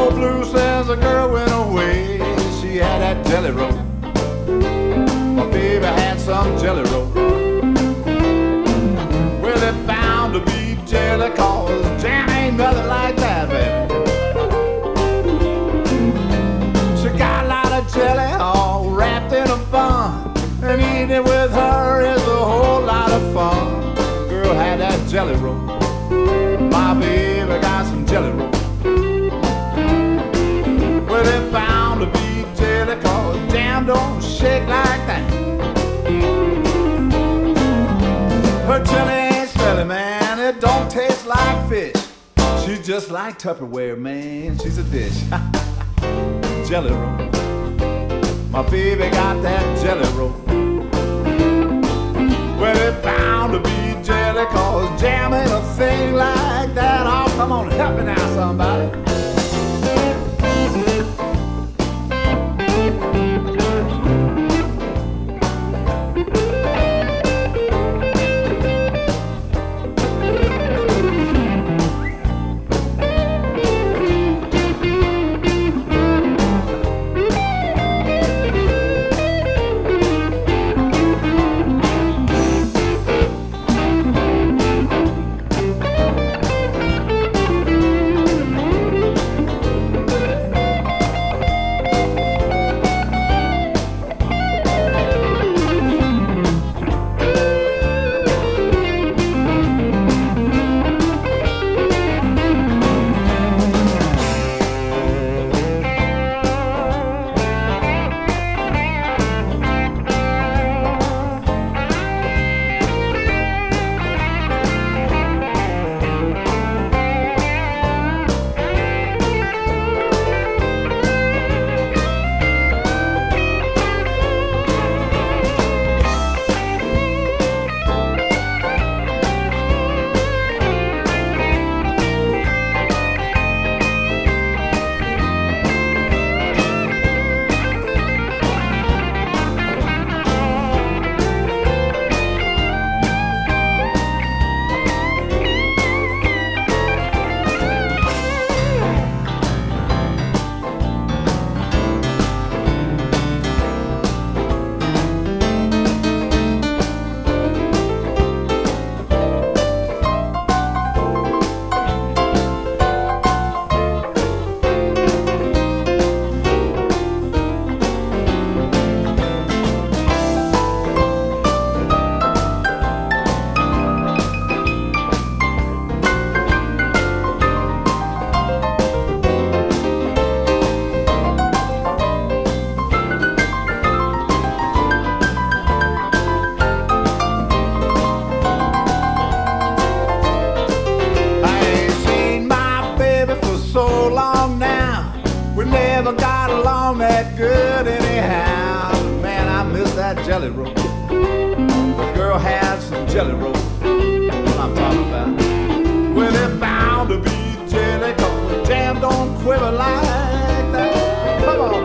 old blue since the girl went away. She had that jelly roll. My baby had some jelly roll. Well, it bound to be jelly, cause jam ain't nothing like that, baby. She got a lot of jelly all wrapped in a bun, and eating it with her is a whole lot of fun. Girl had that jelly roll. My baby got some jelly roll. Well, it bound to be jelly, cause jam don't shake like that. Her jelly ain't smelly, man, it don't taste like fish. She's just like Tupperware, man, she's a dish. Jelly roll. My baby got that jelly roll. Well, it bound to be jelly, cause jam ain't a thing like that. Oh, come on, help me now, somebody. Jelly roll. The girl had some jelly roll. What I'm talking about. Well, it bound to be jelly, cause the jam don't quiver like that. Come on.